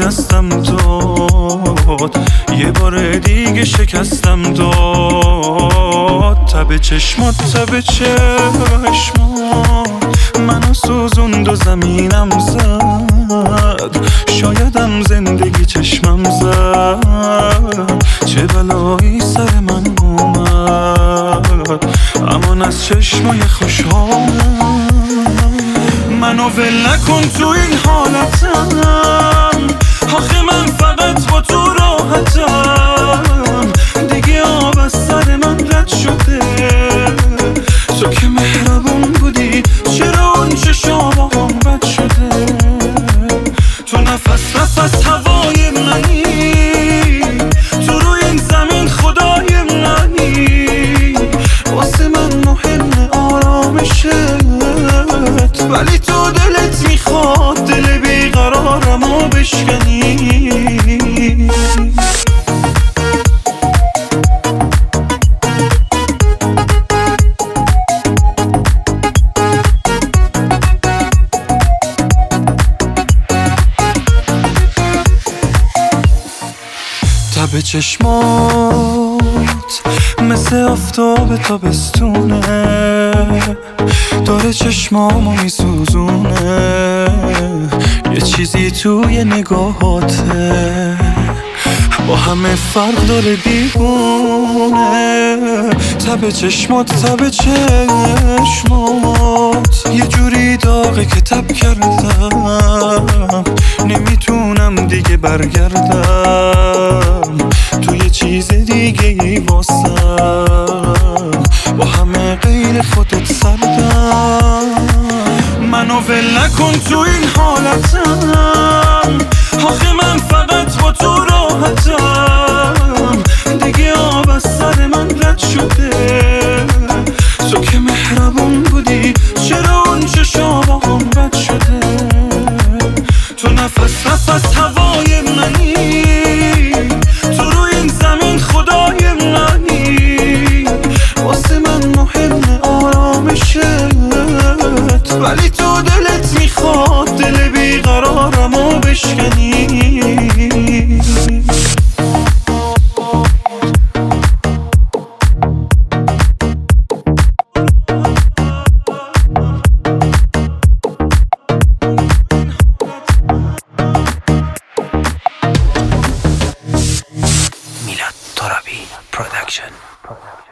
دستم داد، یه بار دیگه شکستم داد. تب چشمات تب چشمات منو سوزوند و زمینم زد. شایدم زندگی چشمم زد، چه بلایی سر من اومد. امان از چشمای خوشحالم، منو ول نکن تو این حالتم. آخه من فقط با تو راحتم، دیگه آب از سر من رد شده. تو که مهربون بودی، چرا اون چشام بد شده؟ تو نفس نفس هوای منی، تو روی این زمین خدای منی. واسه من مهم آرامشت، ولی تو دلت میخواد دل بیقرارمو بشکنی. تب چشمات مثل آفتاب تابستونه، داره چشمامو میسوزونه. یه چیزی توی نگاهاته با همه فرق داره دیوونه. تب چشمات تب چشمات یه جوری داغه که تب کردم، نمیتونم دیگه برگردم. تو یه چیز دیگه ای واسم، با همه غیر خودت سردم. منو ول نکن تو این حالتم، آخه من فقط با تو راحتم، دیگه آب از سر من رد شده. تو که مهربون بودی، چرا اون چشام بد شده؟ تو نفس نفس هوای منی، تو روی این زمین خدای منی. واسه من مهم آرامشت، ولی تو دلت میخواد دل بیقرارمو بشکنی. میلاد ترابی پروداکشن.